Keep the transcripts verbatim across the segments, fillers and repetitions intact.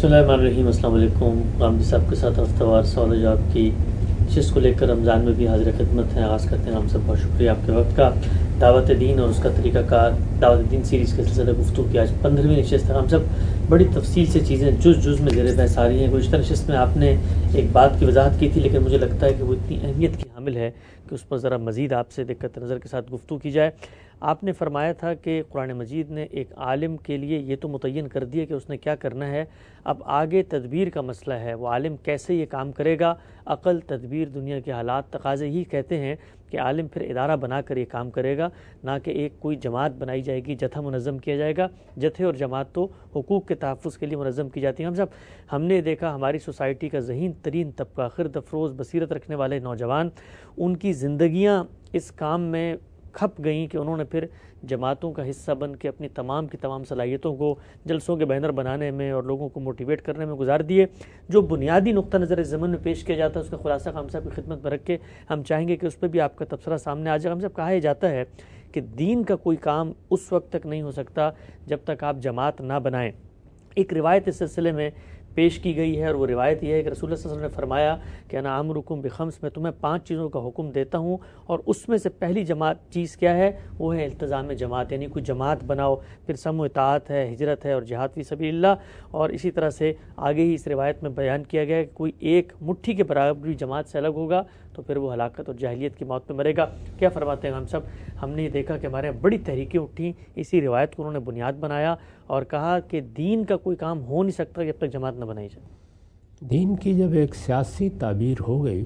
بسم اللہ الرحمن الرحیم۔ السلام علیکم۔ غامدی صاحب کے ساتھ ہفتہ وار سوال و جواب کی نشست کو لے کر رمضان میں بھی حاضر خدمت ہیں۔ آغاز کرتے ہیں ہم سب بہت شکریہ آپ کے وقت کا۔ دعوت دین اور اس کا طریقہ کار، دعوت دین سیریز کے سلسلہ گفتگو کی آج پندرہویں نشست ہے۔ ہم سب بڑی تفصیل سے چیزیں جز جز میں زیر بحث آ رہی ہیں۔ گزشتہ نشست میں آپ نے ایک بات کی وضاحت کی تھی، لیکن مجھے لگتا ہے کہ وہ اتنی اہمیت کی حامل ہے کہ اس پر ذرا مزید آپ سے دقت نظر کے ساتھ گفتگو کی جائے۔ آپ نے فرمایا تھا کہ قرآن مجید نے ایک عالم کے لیے یہ تو متعین کر دیا کہ اس نے کیا کرنا ہے، اب آگے تدبیر کا مسئلہ ہے، وہ عالم کیسے یہ کام کرے گا۔ عقل، تدبیر، دنیا کے حالات، تقاضے ہی کہتے ہیں کہ عالم پھر ادارہ بنا کر یہ کام کرے گا، نہ کہ ایک کوئی جماعت بنائی جائے گی، جتھا منظم کیا جائے گا۔ جتھے اور جماعت تو حقوق کے تحفظ کے لیے منظم کی جاتی ہیں۔ ہم سب ہم نے دیکھا ہماری سوسائٹی کا ذہین ترین طبقہ، خرد افروز بصیرت رکھنے والے نوجوان، ان کی زندگیاں اس کام میں کھپ گئیں کہ انہوں نے پھر جماعتوں کا حصہ بن کے اپنی تمام کی تمام صلاحیتوں کو جلسوں کے بینر بنانے میں اور لوگوں کو موٹیویٹ کرنے میں گزار دیے۔ جو بنیادی نقطہ نظر اس زمن میں پیش کیا جاتا ہے اس کا خلاصہ ہم صاحب کی خدمت میں رکھ کے ہم چاہیں گے کہ اس پہ بھی آپ کا تبصرہ سامنے آ جائے۔ ہم سب کہا یہ جاتا ہے کہ دین کا کوئی کام اس وقت تک نہیں ہو سکتا جب تک آپ جماعت نہ بنائیں۔ ایک روایت اس سلسلے میں پیش کی گئی ہے، اور وہ روایت یہ ہے کہ رسول اللہ صلی اللہ علیہ وسلم نے فرمایا کہ انا امرکم بخمس، میں تمہیں پانچ چیزوں کا حکم دیتا ہوں، اور اس میں سے پہلی جماعت چیز کیا ہے، وہ ہے التزام جماعت، یعنی کوئی جماعت بناؤ۔ پھر سم و اطاعت ہے، ہجرت ہے اور جہاد فی سبیل اللہ، اور اسی طرح سے آگے ہی اس روایت میں بیان کیا گیا ہے کہ کوئی ایک مٹھی کے برابر بھی جماعت سے الگ ہوگا تو پھر وہ ہلاکت اور جاہلیت کی موت پہ مرے گا۔ کیا فرماتے ہیں ہم سب؟ ہم نے یہ دیکھا کہ ہمارے یہاں بڑی تحریکیں اٹھیں، اسی روایت کو انہوں نے بنیاد بنایا اور کہا کہ دین کا کوئی کام ہو نہیں سکتا جب تک جماعت نہ بنائی جائے۔ دین کی جب ایک سیاسی تعبیر ہو گئی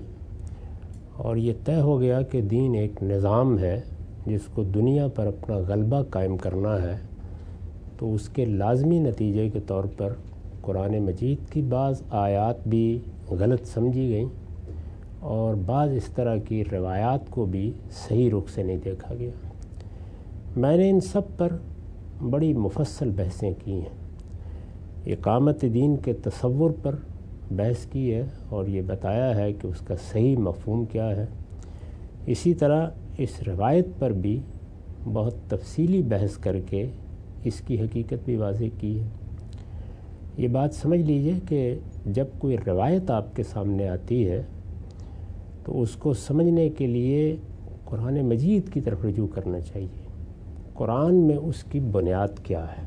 اور یہ طے ہو گیا کہ دین ایک نظام ہے جس کو دنیا پر اپنا غلبہ قائم کرنا ہے، تو اس کے لازمی نتیجے کے طور پر قرآن مجید کی بعض آیات بھی غلط سمجھی گئیں اور بعض اس طرح کی روایات کو بھی صحیح رخ سے نہیں دیکھا گیا۔ میں نے ان سب پر بڑی مفصل بحثیں کی ہیں۔ اقامت دین کے تصور پر بحث کی ہے اور یہ بتایا ہے کہ اس کا صحیح مفہوم کیا ہے۔ اسی طرح اس روایت پر بھی بہت تفصیلی بحث کر کے اس کی حقیقت بھی واضح کی ہے۔ یہ بات سمجھ لیجئے کہ جب کوئی روایت آپ کے سامنے آتی ہے تو اس کو سمجھنے کے لیے قرآن مجید کی طرف رجوع کرنا چاہیے۔ قرآن میں اس کی بنیاد کیا ہے،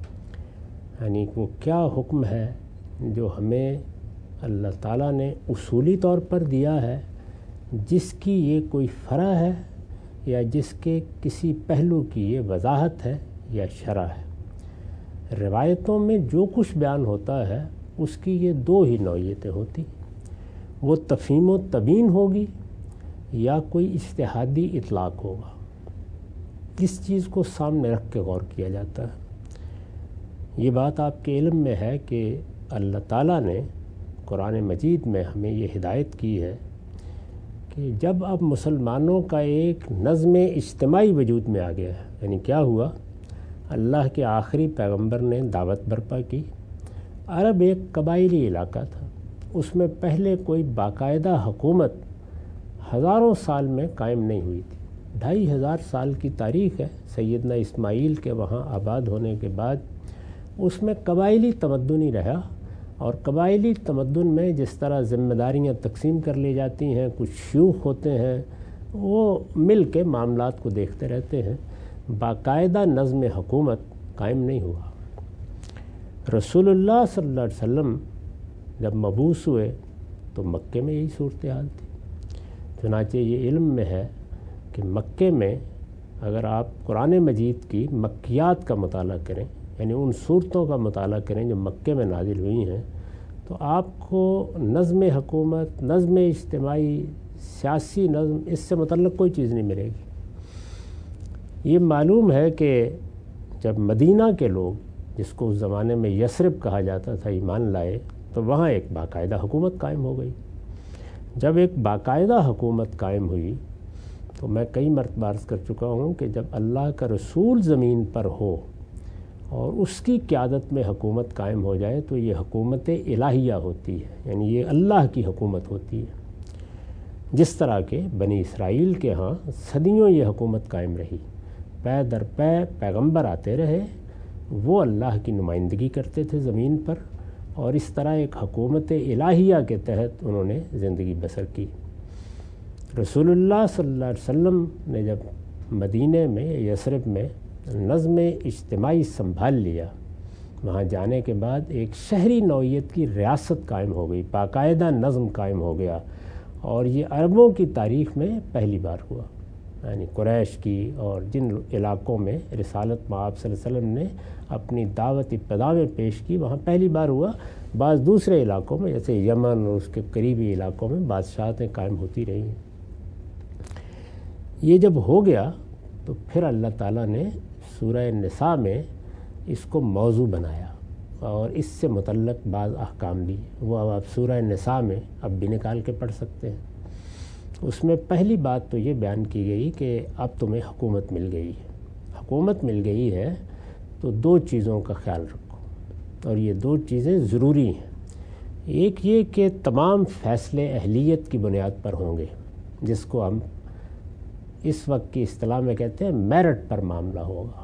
یعنی وہ کیا حکم ہے جو ہمیں اللہ تعالیٰ نے اصولی طور پر دیا ہے، جس کی یہ کوئی فرع ہے یا جس کے کسی پہلو کی یہ وضاحت ہے یا شرح ہے۔ روایتوں میں جو کچھ بیان ہوتا ہے اس کی یہ دو ہی نوعیتیں ہوتی، وہ تفہیم و تبیین ہوگی یا کوئی اجتہادی اطلاق ہوگا۔ اس چیز کو سامنے رکھ کے غور کیا جاتا ہے۔ یہ بات آپ کے علم میں ہے کہ اللہ تعالیٰ نے قرآن مجید میں ہمیں یہ ہدایت کی ہے کہ جب اب مسلمانوں کا ایک نظم اجتماعی وجود میں آ گیا ہے، یعنی کیا ہوا، اللہ کے آخری پیغمبر نے دعوت برپا کی۔ عرب ایک قبائلی علاقہ تھا، اس میں پہلے کوئی باقاعدہ حکومت ہزاروں سال میں قائم نہیں ہوئی تھی۔ ڈھائی ہزار سال کی تاریخ ہے سیدنا اسماعیل کے وہاں آباد ہونے کے بعد۔ اس میں قبائلی تمدن ہی رہا، اور قبائلی تمدن میں جس طرح ذمہ داریاں تقسیم کر لی جاتی ہیں، کچھ شیوخ ہوتے ہیں، وہ مل کے معاملات کو دیکھتے رہتے ہیں۔ باقاعدہ نظم حکومت قائم نہیں ہوا۔ رسول اللہ صلی اللہ علیہ وسلم جب مبعوث ہوئے تو مکے میں یہی صورتحال تھی۔ چنانچہ یہ علم میں ہے کہ مکے میں اگر آپ قرآن مجید کی مکیات کا مطالعہ کریں، یعنی ان صورتوں کا مطالعہ کریں جو مکے میں نازل ہوئی ہیں، تو آپ کو نظم حکومت، نظم اجتماعی، سیاسی نظم، اس سے متعلق کوئی چیز نہیں ملے گی۔ یہ معلوم ہے کہ جب مدینہ کے لوگ، جس کو اس زمانے میں یثرب کہا جاتا تھا، ایمان لائے تو وہاں ایک باقاعدہ حکومت قائم ہو گئی۔ جب ایک باقاعدہ حکومت قائم ہوئی تو میں کئی مرتبہ عرض کر چکا ہوں کہ جب اللہ کا رسول زمین پر ہو اور اس کی قیادت میں حکومت قائم ہو جائے تو یہ حکومت الہیہ ہوتی ہے، یعنی یہ اللہ کی حکومت ہوتی ہے۔ جس طرح کہ بنی اسرائیل کے ہاں صدیوں یہ حکومت قائم رہی، پے در پے پیغمبر آتے رہے، وہ اللہ کی نمائندگی کرتے تھے زمین پر، اور اس طرح ایک حکومت الہیہ کے تحت انہوں نے زندگی بسر کی۔ رسول اللہ صلی اللہ علیہ وسلم نے جب مدینہ میں یثرب میں نظم اجتماعی سنبھال لیا، وہاں جانے کے بعد ایک شہری نوعیت کی ریاست قائم ہو گئی، باقاعدہ نظم قائم ہو گیا، اور یہ عربوں کی تاریخ میں پہلی بار ہوا، یعنی قریش کی اور جن علاقوں میں رسالت مآب صلی اللہ علیہ وسلم نے اپنی دعوت ابتدا میں پیش کی وہاں پہلی بار ہوا۔ بعض دوسرے علاقوں میں جیسے یمن اور اس کے قریبی علاقوں میں بادشاہتیں قائم ہوتی رہی ہیں۔ یہ جب ہو گیا تو پھر اللہ تعالیٰ نے سورہ نساء میں اس کو موضوع بنایا اور اس سے متعلق بعض احکام بھی، وہ اب آپ سورہ نساء میں اب بھی نکال کے پڑھ سکتے ہیں۔ اس میں پہلی بات تو یہ بیان کی گئی کہ اب تمہیں حکومت مل گئی ہے، حکومت مل گئی ہے تو دو چیزوں کا خیال رکھو، اور یہ دو چیزیں ضروری ہیں۔ ایک یہ کہ تمام فیصلے اہلیت کی بنیاد پر ہوں گے، جس کو ہم اس وقت کی اصطلاح میں کہتے ہیں میرٹ پر معاملہ ہوگا۔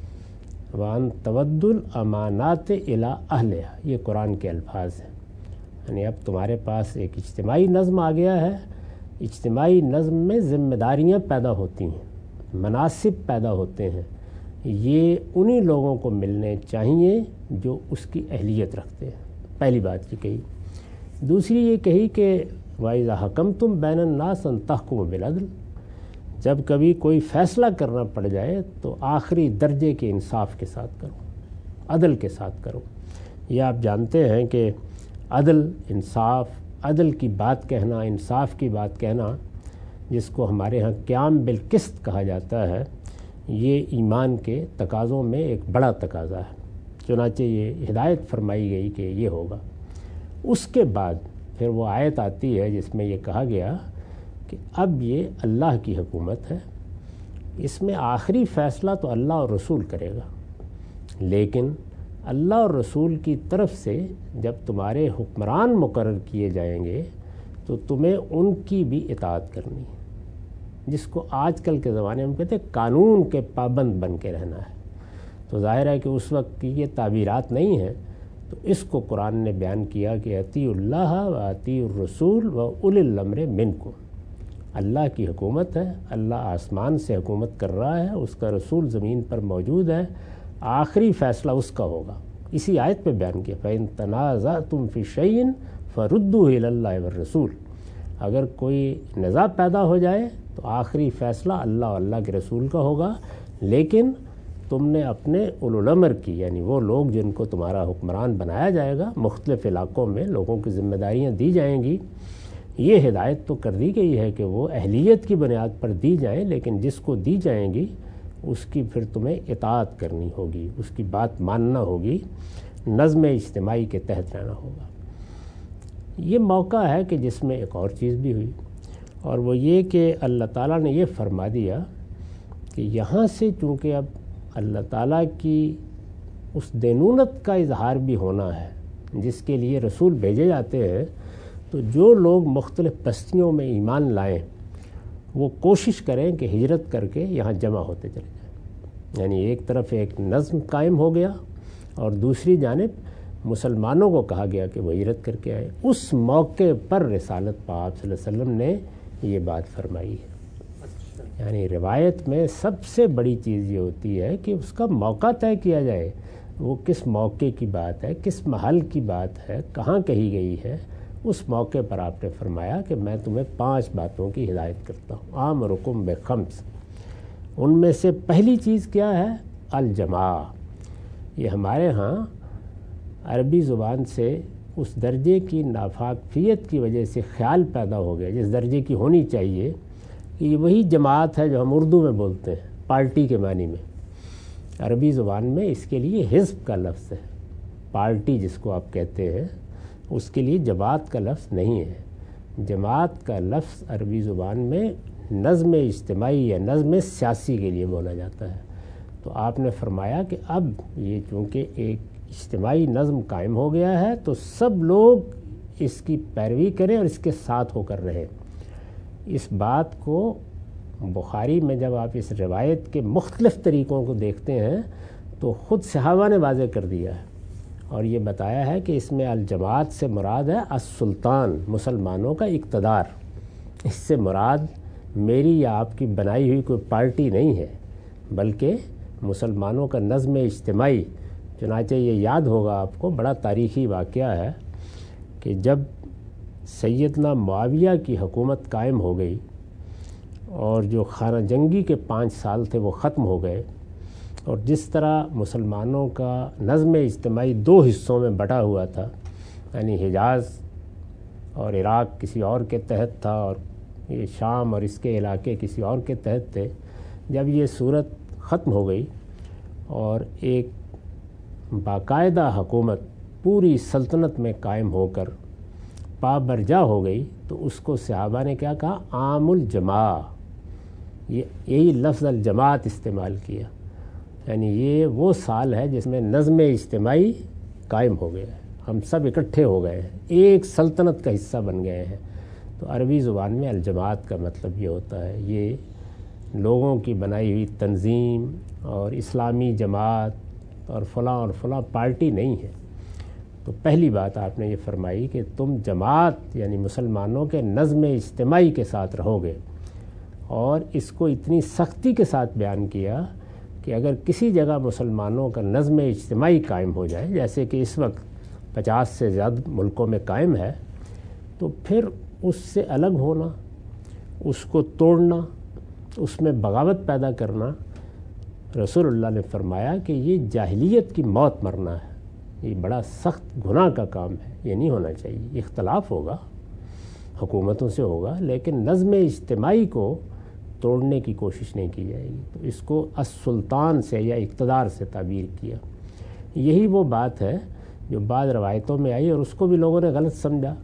وَأَن تَوَدُّ الْأَمَانَاتِ إِلَىٰ أَهْلِهَا، یہ قرآن کے الفاظ ہیں، یعنی اب تمہارے پاس ایک اجتماعی نظم آ گیا ہے، اجتماعی نظم میں ذمہ داریاں پیدا ہوتی ہیں، مناصب پیدا ہوتے ہیں، یہ انہی لوگوں کو ملنے چاہیے جو اس کی اہلیت رکھتے ہیں، پہلی بات یہ کہی۔ دوسری یہ کہی کہ وَإِذَا حَكَمْتُمْ بَيْنَ النَّاسِ أَن تَحْكُمُوا بِالْعَدْلِ، جب کبھی کوئی فیصلہ کرنا پڑ جائے تو آخری درجے کے انصاف کے ساتھ کرو، عدل کے ساتھ کرو۔ یہ آپ جانتے ہیں کہ عدل، انصاف، عدل کی بات کہنا، انصاف کی بات کہنا، جس کو ہمارے ہاں قیام بالقسط کہا جاتا ہے، یہ ایمان کے تقاضوں میں ایک بڑا تقاضا ہے، چنانچہ یہ ہدایت فرمائی گئی کہ یہ ہوگا۔ اس کے بعد پھر وہ آیت آتی ہے جس میں یہ کہا گیا کہ اب یہ اللہ کی حکومت ہے، اس میں آخری فیصلہ تو اللہ اور رسول کرے گا، لیکن اللہ اور رسول کی طرف سے جب تمہارے حکمران مقرر کیے جائیں گے تو تمہیں ان کی بھی اطاعت کرنی ہے، جس کو آج کل کے زمانے میں کہتے ہیں قانون کے پابند بن کے رہنا ہے۔ تو ظاہر ہے کہ اس وقت کی یہ تعبیرات نہیں ہیں، تو اس کو قرآن نے بیان کیا کہ اطیعوا اللہ و اطیعوا الرسول و اولی الامر منکم، اللہ کی حکومت ہے، اللہ آسمان سے حکومت کر رہا ہے، اس کا رسول زمین پر موجود ہے، آخری فیصلہ اس کا ہوگا۔ اسی آیت پہ بیان کیا فَإِن تَنَازَعْتُمْ فِي شَيْءٍ فَرُدُّوهُ إِلَى اللَّهِ وَالرَّسُولِ، اگر کوئی نزاع پیدا ہو جائے تو آخری فیصلہ اللہ اور اللہ کے رسول کا ہوگا، لیکن تم نے اپنے اولو الامر کی، یعنی وہ لوگ جن کو تمہارا حکمران بنایا جائے گا، مختلف علاقوں میں لوگوں کی ذمہ داریاں دی جائیں گی، یہ ہدایت تو کر دی گئی ہے کہ وہ اہلیت کی بنیاد پر دی جائیں، لیکن جس کو دی جائیں گی اس کی پھر تمہیں اطاعت کرنی ہوگی، اس کی بات ماننا ہوگی، نظم اجتماعی کے تحت رہنا ہوگا۔ یہ موقع ہے کہ جس میں ایک اور چیز بھی ہوئی، اور وہ یہ کہ اللہ تعالیٰ نے یہ فرما دیا کہ یہاں سے چونکہ اب اللہ تعالیٰ کی اس دینونت کا اظہار بھی ہونا ہے جس کے لیے رسول بھیجے جاتے ہیں، تو جو لوگ مختلف بستیوں میں ایمان لائیں وہ کوشش کریں کہ ہجرت کر کے یہاں جمع ہوتے چلے جائیں، یعنی ایک طرف ایک نظم قائم ہو گیا اور دوسری جانب مسلمانوں کو کہا گیا کہ وہ ہجرت کر کے آئے۔ اس موقع پر رسالت پاک صلی اللہ علیہ وسلم نے یہ بات فرمائی ہے۔ یعنی روایت میں سب سے بڑی چیز یہ ہوتی ہے کہ اس کا موقع طے کیا جائے، وہ کس موقع کی بات ہے، کس محل کی بات ہے، کہاں کہی گئی ہے۔ اس موقع پر آپ نے فرمایا کہ میں تمہیں پانچ باتوں کی ہدایت کرتا ہوں، آمرکم بخمس، ان میں سے پہلی چیز کیا ہے؟ الجماع۔ یہ ہمارے ہاں عربی زبان سے اس درجے کی نافاقفیت کی وجہ سے خیال پیدا ہو گیا، جس درجے کی ہونی چاہیے، کہ یہ وہی جماعت ہے جو ہم اردو میں بولتے ہیں پارٹی کے معنی میں۔ عربی زبان میں اس کے لیے حزب کا لفظ ہے، پارٹی جس کو آپ کہتے ہیں، اس کے لیے جماعت کا لفظ نہیں ہے۔ جماعت کا لفظ عربی زبان میں نظم اجتماعی یا نظم سیاسی کے لیے بولا جاتا ہے۔ تو آپ نے فرمایا کہ اب یہ چونکہ ایک اجتماعی نظم قائم ہو گیا ہے تو سب لوگ اس کی پیروی کریں اور اس کے ساتھ ہو کر رہیں۔ اس بات کو بخاری میں جب آپ اس روایت کے مختلف طریقوں کو دیکھتے ہیں تو خود صحابہ نے واضح کر دیا ہے، اور یہ بتایا ہے کہ اس میں الجماعت سے مراد ہے السلطان، مسلمانوں کا اقتدار۔ اس سے مراد میری یا آپ کی بنائی ہوئی کوئی پارٹی نہیں ہے، بلکہ مسلمانوں کا نظم اجتماعی۔ چنانچہ یہ یاد ہوگا آپ کو، بڑا تاریخی واقعہ ہے کہ جب سیدنا معاویہ کی حکومت قائم ہو گئی اور جو خانہ جنگی کے پانچ سال تھے وہ ختم ہو گئے، اور جس طرح مسلمانوں کا نظم اجتماعی دو حصوں میں بٹا ہوا تھا، یعنی حجاز اور عراق کسی اور کے تحت تھا اور یہ شام اور اس کے علاقے کسی اور کے تحت تھے، جب یہ صورت ختم ہو گئی اور ایک باقاعدہ حکومت پوری سلطنت میں قائم ہو کر پابرجا ہو گئی، تو اس کو صحابہ نے کیا کہا؟ عام الجماع۔ یہ یہی لفظ الجماعت استعمال کیا، یعنی یہ وہ سال ہے جس میں نظم اجتماعی قائم ہو گیا ہے، ہم سب اکٹھے ہو گئے ہیں، ایک سلطنت کا حصہ بن گئے ہیں۔ تو عربی زبان میں الجماعت کا مطلب یہ ہوتا ہے، یہ لوگوں کی بنائی ہوئی تنظیم اور اسلامی جماعت اور فلاں اور فلاں پارٹی نہیں ہے۔ تو پہلی بات آپ نے یہ فرمائی کہ تم جماعت یعنی مسلمانوں کے نظم اجتماعی کے ساتھ رہو گے، اور اس کو اتنی سختی کے ساتھ بیان کیا کہ اگر کسی جگہ مسلمانوں کا نظم اجتماعی قائم ہو جائے، جیسے کہ اس وقت پچاس سے زیادہ ملکوں میں قائم ہے، تو پھر اس سے الگ ہونا، اس کو توڑنا، اس میں بغاوت پیدا کرنا، رسول اللہ نے فرمایا کہ یہ جاہلیت کی موت مرنا ہے، یہ بڑا سخت گناہ کا کام ہے، یہ نہیں ہونا چاہیے۔ اختلاف ہوگا، حکومتوں سے ہوگا، لیکن نظم اجتماعی کو توڑنے کی کوشش نہیں کی جائے گی۔ تو اس کو السلطان سے یا اقتدار سے تعبیر کیا۔ یہی وہ بات ہے جو بعض روایتوں میں آئی اور اس کو بھی لوگوں نے غلط سمجھا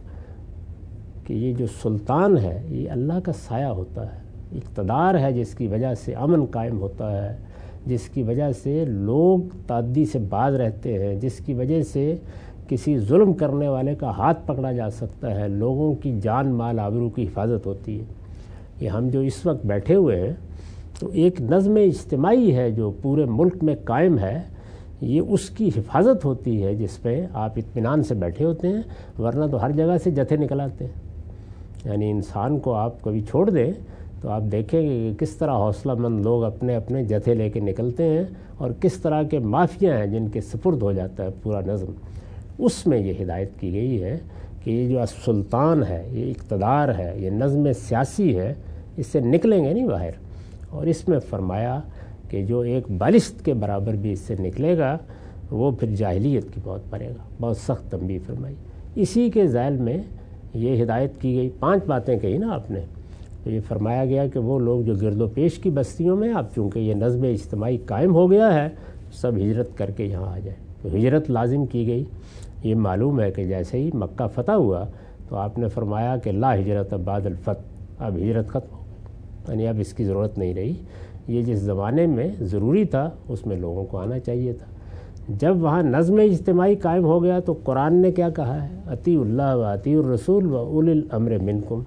کہ یہ جو سلطان ہے یہ اللہ کا سایہ ہوتا ہے، اقتدار ہے جس کی وجہ سے امن قائم ہوتا ہے، جس کی وجہ سے لوگ تعدی سے باز رہتے ہیں، جس کی وجہ سے کسی ظلم کرنے والے کا ہاتھ پکڑا جا سکتا ہے، لوگوں کی جان مال آبرو کی حفاظت ہوتی ہے۔ یہ ہم جو اس وقت بیٹھے ہوئے ہیں تو ایک نظم اجتماعی ہے جو پورے ملک میں قائم ہے، یہ اس کی حفاظت ہوتی ہے جس پہ آپ اطمینان سے بیٹھے ہوتے ہیں، ورنہ تو ہر جگہ سے جتھے نکل آتے ہیں۔ یعنی انسان کو آپ کبھی چھوڑ دیں تو آپ دیکھیں گے کہ کس طرح حوصلہ مند لوگ اپنے اپنے جتھے لے کے نکلتے ہیں، اور کس طرح کے مافیا ہیں جن کے سپرد ہو جاتا ہے پورا نظم۔ اس میں یہ ہدایت کی گئی ہے کہ یہ جو سلطان ہے، یہ اقتدار ہے، یہ نظم سیاسی ہے، اس سے نکلیں گے نہیں باہر۔ اور اس میں فرمایا کہ جو ایک بالشت کے برابر بھی اس سے نکلے گا وہ پھر جاہلیت کی بہت پڑے گا۔ بہت سخت تنبیہ فرمائی۔ اسی کے ذیل میں یہ ہدایت کی گئی، پانچ باتیں کہی نا آپ نے، تو یہ فرمایا گیا کہ وہ لوگ جو گرد و پیش کی بستیوں میں، اب چونکہ یہ نظم اجتماعی قائم ہو گیا ہے، سب ہجرت کر کے یہاں آ جائیں۔ تو ہجرت لازم کی گئی۔ یہ معلوم ہے کہ جیسے ہی مکہ فتح ہوا تو آپ نے فرمایا کہ لا ہجرت بعد الفتح، اب ہجرت ختم ہو گئی، یعنی اب اس کی ضرورت نہیں رہی۔ یہ جس زمانے میں ضروری تھا اس میں لوگوں کو آنا چاہیے تھا۔ جب وہاں نظم اجتماعی قائم ہو گیا تو قرآن نے کیا کہا ہے؟ اطیعوا اللہ و اطیعوا الرسول و اولی الامر منکم۔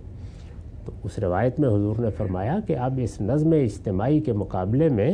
تو اس روایت میں حضور نے فرمایا کہ اب اس نظم اجتماعی کے مقابلے میں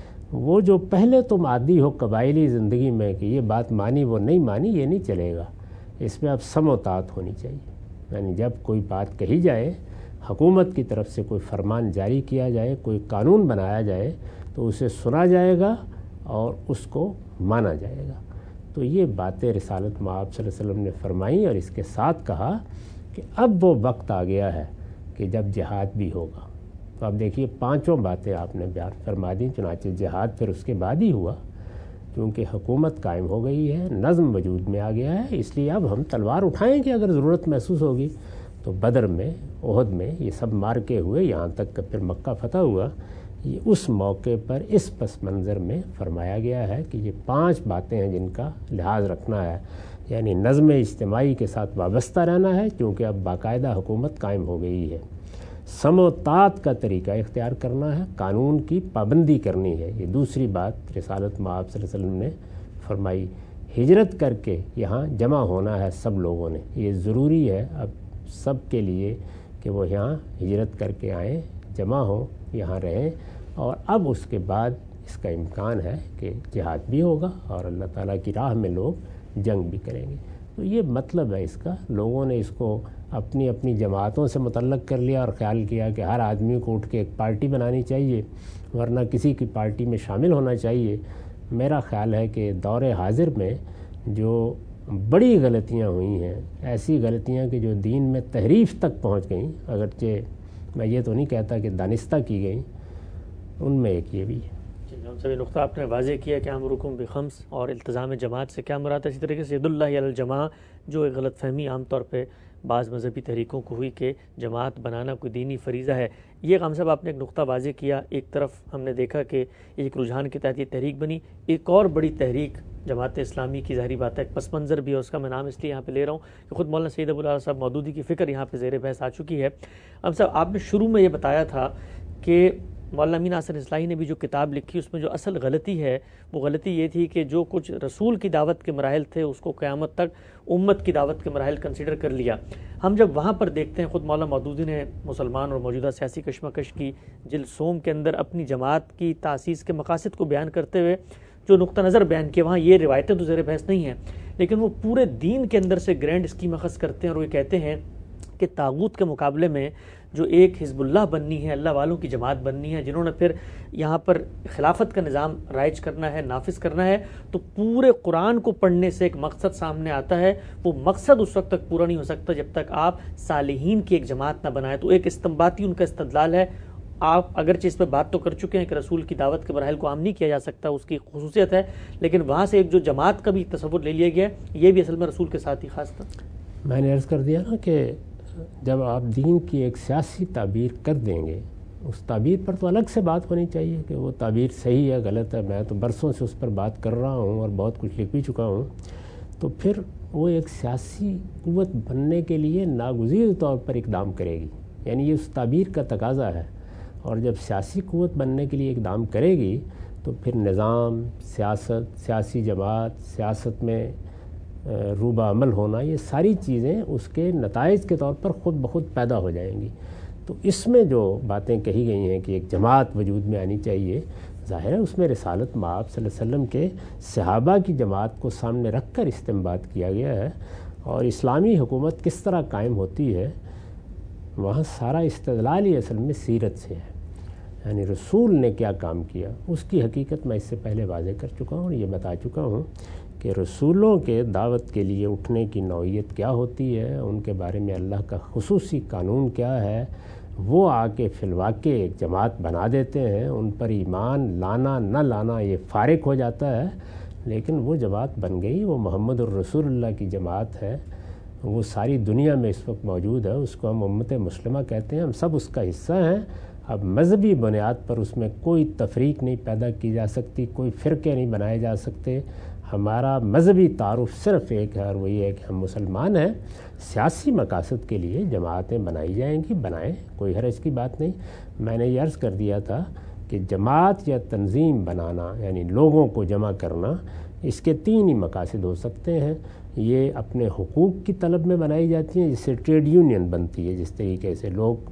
وہ جو پہلے تم عادی ہو قبائلی زندگی میں کہ یہ بات مانی وہ نہیں مانی، یہ نہیں چلے گا، اس میں اب سم و طاعت ہونی چاہیے۔ یعنی جب کوئی بات کہی جائے، حکومت کی طرف سے کوئی فرمان جاری کیا جائے، کوئی قانون بنایا جائے، تو اسے سنا جائے گا اور اس کو مانا جائے گا۔ تو یہ باتیں رسالت مآب صلی اللہ علیہ وسلم نے فرمائیں، اور اس کے ساتھ کہا کہ اب وہ وقت آ گیا ہے کہ جب جہاد بھی ہوگا۔ تو اب دیکھیے پانچوں باتیں آپ نے بیان فرما دیں، چنانچہ جہاد پھر اس کے بعد ہی ہوا، کیونکہ حکومت قائم ہو گئی ہے، نظم وجود میں آ گیا ہے، اس لیے اب ہم تلوار اٹھائیں کہ اگر ضرورت محسوس ہوگی۔ تو بدر میں، احد میں یہ سب مارکے ہوئے، یہاں تک کہ پھر مکہ فتح ہوا۔ یہ اس موقع پر اس پس منظر میں فرمایا گیا ہے کہ یہ پانچ باتیں ہیں جن کا لحاظ رکھنا ہے، یعنی نظم اجتماعی کے ساتھ وابستہ رہنا ہے کیونکہ اب باقاعدہ حکومت قائم ہو گئی ہے، سم و طاعت کا طریقہ اختیار کرنا ہے، قانون کی پابندی کرنی ہے۔ یہ دوسری بات رسالت مآب صلی اللہ علیہ وسلم نے فرمائی۔ ہجرت کر کے یہاں جمع ہونا ہے سب لوگوں نے، یہ ضروری ہے اب سب کے لیے کہ وہ یہاں ہجرت کر کے آئیں، جمع ہوں، یہاں رہیں، اور اب اس کے بعد اس کا امکان ہے کہ جہاد بھی ہوگا اور اللہ تعالیٰ کی راہ میں لوگ جنگ بھی کریں گے۔ تو یہ مطلب ہے اس کا، لوگوں نے اس کو اپنی اپنی جماعتوں سے متعلق کر لیا اور خیال کیا کہ ہر آدمی کو اٹھ کے ایک پارٹی بنانی چاہیے، ورنہ کسی کی پارٹی میں شامل ہونا چاہیے۔ میرا خیال ہے کہ دور حاضر میں جو بڑی غلطیاں ہوئی ہیں، ایسی غلطیاں کہ جو دین میں تحریف تک پہنچ گئیں، اگرچہ میں یہ تو نہیں کہتا کہ دانستہ کی گئیں، ان میں ایک یہ بھی ہے۔ ہم سبھی نقطہ آپ نے واضح کیا کہ امرکم بخمس اور التزام جماعت سے کیا مراد ہے۔ اسی طریقے سے ید اللہ علی الجماع، جو ایک غلط فہمی عام طور پہ بعض مذہبی تحریکوں کو ہوئی کہ جماعت بنانا کوئی دینی فریضہ ہے، یہ خام صاحب آپ نے ایک نقطہ واضح کیا۔ ایک طرف ہم نے دیکھا کہ ایک رجحان کے تحت یہ تحریک بنی، ایک اور بڑی تحریک جماعت اسلامی کی ظاہری بات ہے ایک پس منظر بھی ہے، اس کا میں نام اس لیے یہاں پہ لے رہا ہوں کہ خود مولانا سید ابو العلا صاحب مودودی کی فکر یہاں پہ زیر بحث آ چکی ہے۔ اب صاحب آپ نے شروع میں یہ بتایا تھا کہ مولانا امین حسن اصلاحی نے بھی جو کتاب لکھی اس میں جو اصل غلطی ہے وہ غلطی یہ تھی کہ جو کچھ رسول کی دعوت کے مراحل تھے اس کو قیامت تک امت کی دعوت کے مراحل کنسیڈر کر لیا۔ ہم جب وہاں پر دیکھتے ہیں، خود مولانا مودودی نے مسلمان اور موجودہ سیاسی کشمکش کی جلد سوم کے اندر اپنی جماعت کی تاسیس کے مقاصد کو بیان کرتے ہوئے جو نقطہ نظر بیان کیا، وہاں یہ روایتیں تو زیر بحث نہیں ہیں، لیکن وہ پورے دین کے اندر سے گرینڈ اسکیم اخذ کرتے ہیں اور وہ کہتے ہیں کہ طاغوت کے مقابلے میں جو ایک حزب اللہ بننی ہے، اللہ والوں کی جماعت بننی ہے، جنہوں نے پھر یہاں پر خلافت کا نظام رائج کرنا ہے، نافذ کرنا ہے، تو پورے قرآن کو پڑھنے سے ایک مقصد سامنے آتا ہے۔ وہ مقصد اس وقت تک پورا نہیں ہو سکتا جب تک آپ صالحین کی ایک جماعت نہ بنائیں۔ تو ایک استنباطی ان کا استدلال ہے۔ آپ اگرچہ اس پہ بات تو کر چکے ہیں کہ رسول کی دعوت کے مراحل کو عام نہیں کیا جا سکتا، اس کی خصوصیت ہے، لیکن وہاں سے ایک جو جماعت کا بھی تصور لے لیا گیا ہے، یہ بھی اصل میں رسول کے ساتھ ہی خاص تھا۔ میں نے عرض کر دیا نا کہ جب آپ دین کی ایک سیاسی تعبیر کر دیں گے، اس تعبیر پر تو الگ سے بات ہونی چاہیے کہ وہ تعبیر صحیح ہے غلط ہے۔ میں تو برسوں سے اس پر بات کر رہا ہوں اور بہت کچھ لکھ بھی چکا ہوں۔ تو پھر وہ ایک سیاسی قوت بننے کے لیے ناگزیر طور پر اقدام کرے گی، یعنی یہ اس تعبیر کا تقاضا ہے۔ اور جب سیاسی قوت بننے کے لیے اقدام کرے گی تو پھر نظام، سیاست، سیاسی جماعت، سیاست میں روبہ عمل ہونا، یہ ساری چیزیں اس کے نتائج کے طور پر خود بخود پیدا ہو جائیں گی۔ تو اس میں جو باتیں کہی گئی ہیں کہ ایک جماعت وجود میں آنی چاہیے، ظاہر ہے اس میں رسالت مآب صلی اللہ علیہ وسلم کے صحابہ کی جماعت کو سامنے رکھ کر استنباط کیا گیا ہے، اور اسلامی حکومت کس طرح قائم ہوتی ہے وہاں سارا استدلال ہی اصل میں سیرت سے ہے، یعنی رسول نے کیا کام کیا اس کی حقیقت میں اس سے پہلے واضح کر چکا ہوں اور یہ بتا چکا ہوں کہ رسولوں کے دعوت کے لیے اٹھنے کی نوعیت کیا ہوتی ہے، ان کے بارے میں اللہ کا خصوصی قانون کیا ہے۔ وہ آ کے فی الواقع ایک جماعت بنا دیتے ہیں، ان پر ایمان لانا نہ لانا یہ فارغ ہو جاتا ہے، لیکن وہ جماعت بن گئی، وہ محمد الرسول اللہ کی جماعت ہے، وہ ساری دنیا میں اس وقت موجود ہے، اس کو ہم امت مسلمہ کہتے ہیں، ہم سب اس کا حصہ ہیں۔ اب مذہبی بنیاد پر اس میں کوئی تفریق نہیں پیدا کی جا سکتی، کوئی فرقے نہیں بنائے جا سکتے۔ ہمارا مذہبی تعارف صرف ایک ہے اور وہ یہ ہے کہ ہم مسلمان ہیں۔ سیاسی مقاصد کے لیے جماعتیں بنائی جائیں گی، بنائیں، کوئی حرج کی بات نہیں۔ میں نے یہ عرض کر دیا تھا کہ جماعت یا تنظیم بنانا یعنی لوگوں کو جمع کرنا، اس کے تین ہی مقاصد ہو سکتے ہیں۔ یہ اپنے حقوق کی طلب میں بنائی جاتی ہیں، جس سے ٹریڈ یونین بنتی ہے، جس طریقے سے لوگ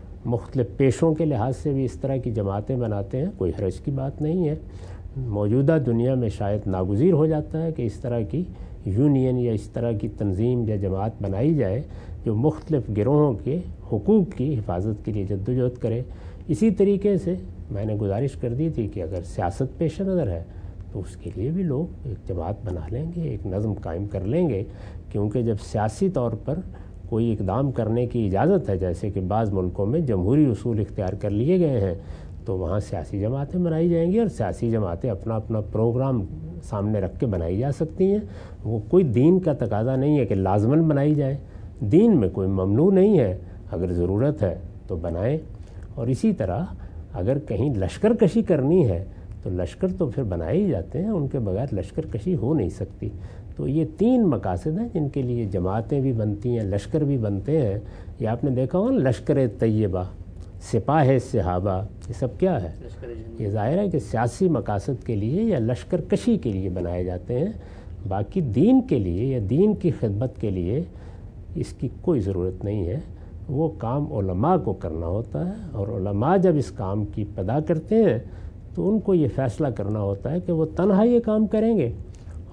مختلف پیشوں کے لحاظ سے بھی اس طرح کی جماعتیں بناتے ہیں، کوئی حرج کی بات نہیں ہے۔ موجودہ دنیا میں شاید ناگزیر ہو جاتا ہے کہ اس طرح کی یونین یا اس طرح کی تنظیم یا جماعت بنائی جائے جو مختلف گروہوں کے حقوق کی حفاظت کے لیے جدوجہد کرے۔ اسی طریقے سے میں نے گزارش کر دی تھی کہ اگر سیاست پیش نظر ہے تو اس کے لیے بھی لوگ ایک جماعت بنا لیں گے، ایک نظم قائم کر لیں گے، کیونکہ جب سیاسی طور پر کوئی اقدام کرنے کی اجازت ہے، جیسے کہ بعض ملکوں میں جمہوری اصول اختیار کر لیے گئے ہیں، تو وہاں سیاسی جماعتیں بنائی جائیں گی اور سیاسی جماعتیں اپنا اپنا پروگرام سامنے رکھ کے بنائی جا سکتی ہیں۔ وہ کوئی دین کا تقاضا نہیں ہے کہ لازماً بنائی جائے، دین میں کوئی ممنوع نہیں ہے، اگر ضرورت ہے تو بنائیں۔ اور اسی طرح اگر کہیں لشکر کشی کرنی ہے تو لشکر تو پھر بنائے ہی جاتے ہیں، ان کے بغیر لشکر کشی ہو نہیں سکتی۔ تو یہ تین مقاصد ہیں جن کے لیے جماعتیں بھی بنتی ہیں، لشکر بھی بنتے ہیں۔ یہ آپ نے دیکھا ہو نا، لشکر طیبہ، سپاہ صحابہ، یہ سب کیا ہے؟ یہ ظاہر ہے کہ سیاسی مقاصد کے لیے یا لشکر کشی کے لیے بنائے جاتے ہیں، باقی دین کے لیے یا دین کی خدمت کے لیے اس کی کوئی ضرورت نہیں ہے۔ وہ کام علماء کو کرنا ہوتا ہے، اور علماء جب اس کام کی ابتدا کرتے ہیں تو ان کو یہ فیصلہ کرنا ہوتا ہے کہ وہ تنہا یہ کام کریں گے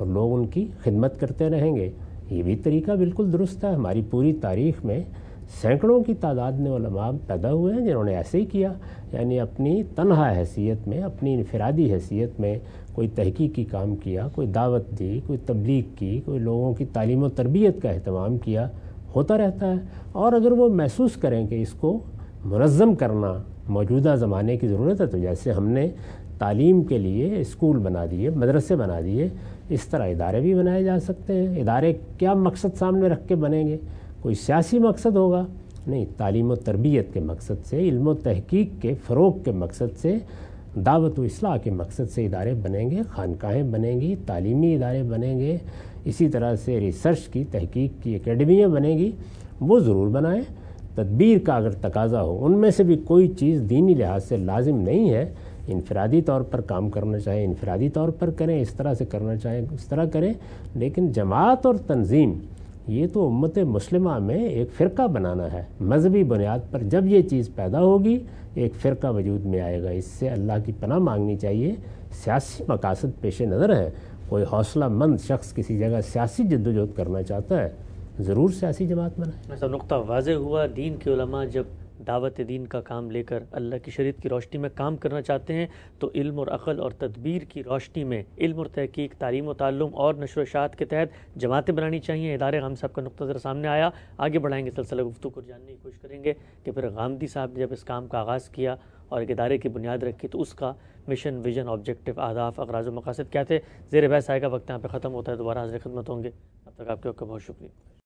اور لوگ ان کی خدمت کرتے رہیں گے، یہ بھی طریقہ بالکل درست ہے۔ ہماری پوری تاریخ میں سینکڑوں کی تعداد میں علماء پیدا ہوئے ہیں جنہوں نے ایسے ہی کیا، یعنی اپنی تنہا حیثیت میں، اپنی انفرادی حیثیت میں کوئی تحقیقی کام کیا، کوئی دعوت دی، کوئی تبلیغ کی، کوئی لوگوں کی تعلیم و تربیت کا اہتمام کیا، ہوتا رہتا ہے۔ اور اگر وہ محسوس کریں کہ اس کو منظم کرنا موجودہ زمانے کی ضرورت ہے، تو جیسے ہم نے تعلیم کے لیے اسکول بنا دیے، مدرسے بنا دیے، اس طرح ادارے بھی بنائے جا سکتے ہیں۔ ادارے کیا مقصد سامنے رکھ کے بنیں گے؟ کوئی سیاسی مقصد ہوگا؟ نہیں، تعلیم و تربیت کے مقصد سے، علم و تحقیق کے فروغ کے مقصد سے، دعوت و اصلاح کے مقصد سے ادارے بنیں گے، خانقاہیں بنیں گی، تعلیمی ادارے بنیں گے، اسی طرح سے ریسرچ کی، تحقیق کی اکیڈمیاں بنیں گی، وہ ضرور بنائیں۔ تدبیر کا اگر تقاضا ہو، ان میں سے بھی کوئی چیز دینی لحاظ سے لازم نہیں ہے، انفرادی طور پر کام کرنا چاہیں انفرادی طور پر کریں، اس طرح سے کرنا چاہیں اس طرح کریں، لیکن جماعت اور تنظیم یہ تو امت مسلمہ میں ایک فرقہ بنانا ہے مذہبی بنیاد پر۔ جب یہ چیز پیدا ہوگی ایک فرقہ وجود میں آئے گا۔ اس سے اللہ کی پناہ مانگنی چاہیے۔ سیاسی مقاصد پیش نظر ہیں، کوئی حوصلہ مند شخص کسی جگہ سیاسی جدوجہد کرنا چاہتا ہے، ضرور سیاسی جماعت بنائے۔ ایسا نقطہ واضح ہوا، دین کے علماء جب دعوت دین کا کام لے کر اللہ کی شریعت کی روشنی میں کام کرنا چاہتے ہیں تو علم اور عقل اور تدبیر کی روشنی میں علم اور تحقیق، تعلیم و تعلم اور نشر و اشاعت کے تحت جماعتیں بنانی چاہیے۔ ادارے غام صاحب کا نقطہ ذرا سامنے آیا، آگے بڑھائیں گے سلسلہ گفتگو کو، جاننے کی کوشش کریں گے کہ پھر غامدی صاحب نے جب اس کام کا آغاز کیا اور ایک ادارے کی بنیاد رکھی تو اس کا مشن، ویژن، آبجیکٹو، اہداف، اغراض و مقاصد کیا تھے۔ زیر بحث آئے گا، وقت یہاں پہ ختم ہوتا ہے، دوبارہ حاضر خدمت ہوں گے، اب تک آپ کے وقت کا بہت شکریہ۔